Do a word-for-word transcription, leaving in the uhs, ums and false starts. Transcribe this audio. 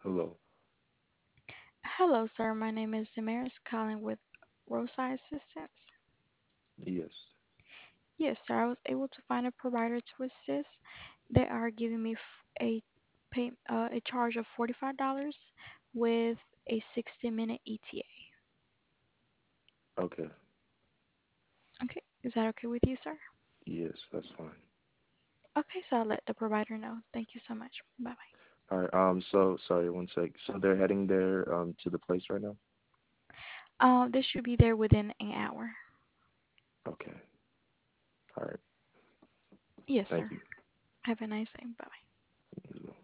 Hello. Hello, sir. My name is Damaris calling with Roadside Assistance. Yes. Yes, sir. I was able to find a provider to assist. They are giving me f- a pay uh, a charge of forty-five dollars with a sixty minute E T A. Okay. Okay, is that okay with you, sir? Yes, that's fine. Okay, so I'll let the provider know. Thank you so much. Bye bye. All right. Um. So sorry. One sec. So they're heading there. Um. To the place right now. Uh, this should be there within an hour. Okay. All right. Yes, Thank sir. you. Have a nice day. Bye bye. You as well.